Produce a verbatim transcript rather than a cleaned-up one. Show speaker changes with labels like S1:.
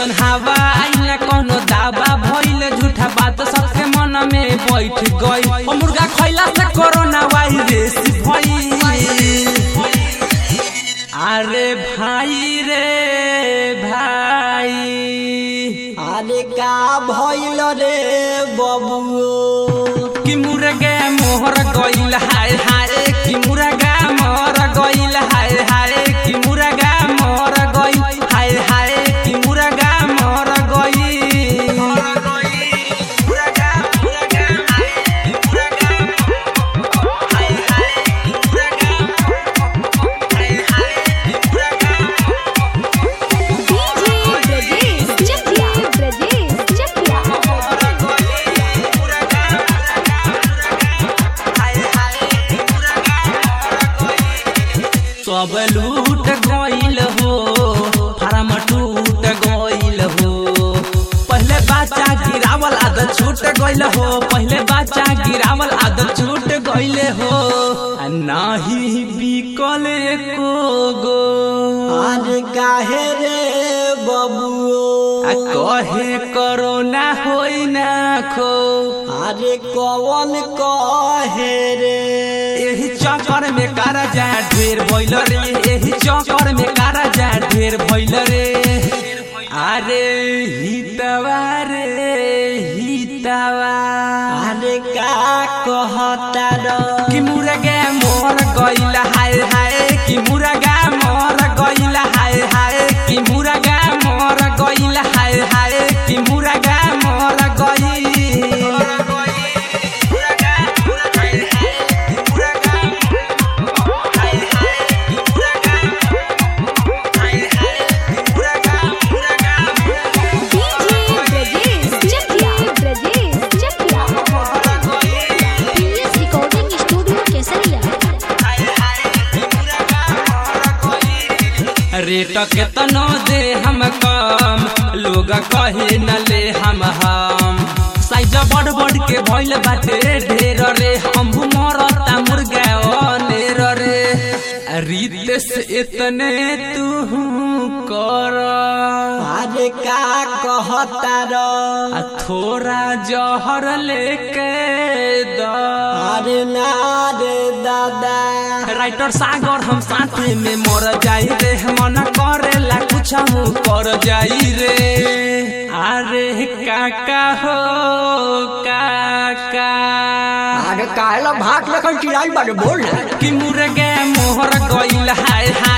S1: ऐसन हवा आइला कोनो दावा भइल झूठा बात सबके मन में बैठ गई। मुर्गा खइला से कोरोना वायरस भइल। अरे भाई रे भाई,
S2: अरे का भइल रे बबुओ
S1: कि मुर्गा मोहर गइल हाय हाय, कि मुर्गा मोर गइल हाय हाय, कि मुर्गा मोर गइल हाय हाय, कि मुर्गा मोर गइल। मुर्गा मुर्गा हाय मुर्गा हाय हाय मुर्गा हाय हाय मुर्गा।
S3: डीजे ब्रजेश चकिया ब्रजेश चकिया
S1: सब लूट गइल हो, फार्म टूट गइल हो। पहले बच्चा गिरावल आदत छूट गइल हो, पहले बच्चा गिरावल आदत छूट गइल हो। आ नाही बिकल एको गो,
S2: अरे काहे रे बबुओ
S1: आ कहे कोरोना होई ना खो।
S2: अरे कौन कहे रे
S1: एही चक्कर में कर्जा ढेर भइल रे, एही चक्कर में कर्जा ढेर भइल रे। अरे हितवा रे हितवा,
S2: अरे का कहता रो
S1: कि मुर्गा मोर गइल हाय हाय, कि मुर्गा मोर गइल हाय हाय, कि मुर्गा मोर गइल हाय हाय, कि मुर्गा मोर गइल। रेट केतनो दे हम कम, लोग कहे न ले हम हम। साइज बढ़ बढ़ के भइल बाटे ढेर रे, हम मरता मुर्गा अनेर रे। रीत से इतने तू कर,
S2: अरे का कहता रो
S1: आ थोड़ा जहर लेके द।
S2: अरे ना रे दादा
S1: राइटर सागर हम साथे में मर जाई रे, मन करेला कुछ हम कर जाई रे। अरे काका हो काका,
S2: अरे काहेला भात लेकर चिराई बारे बोल
S1: कि मुर्गा मोहर गइल हाय हाय,